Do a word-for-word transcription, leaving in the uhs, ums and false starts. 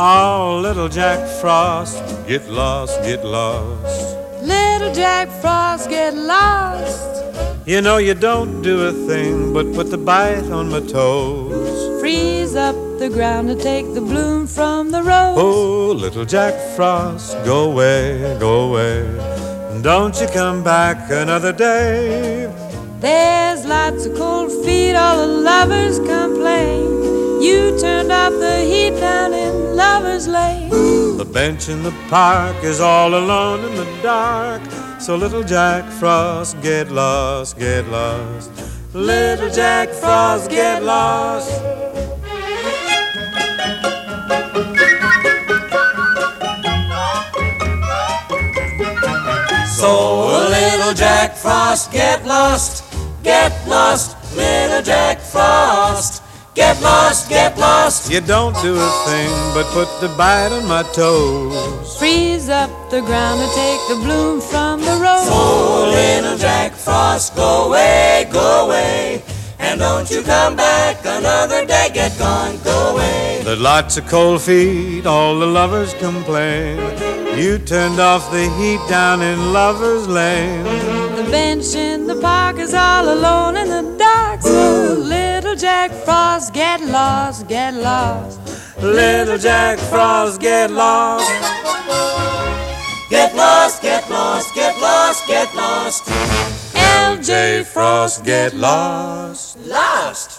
Oh, little Jack Frost, get lost, get lost. Little Jack Frost, get lost. You know you don't do a thing but put the bite on my toes. Freeze up the ground to take the bloom from the rose. Oh, little Jack Frost, go away, go away. Don't you come back another day. There's lots of cold feet, all the lovers complain. You turned off the heat down in Lover's Lane. The bench in the park is all alone in the dark. So little Jack Frost, get lost, get lost. Little Jack Frost, get lost. So little Jack Frost, get lost, get lost. Little Jack Frost, get lost, get lost. You don't do a thing but put the bite on my toes. Freeze up the ground to take the bloom from the rose. So little Jack Frost, go away, go away. And don't you come back another day, get gone, go away. There's lots of cold feet, all the lovers complain. You turned off the heat down in Lover's Lane. The bench in the park is all alone in the dark. So little Jack Frost, get lost, get lost. Little Jack Frost, get lost. Get lost, get lost, get lost, get lost. L J Frost, get lost. Lost.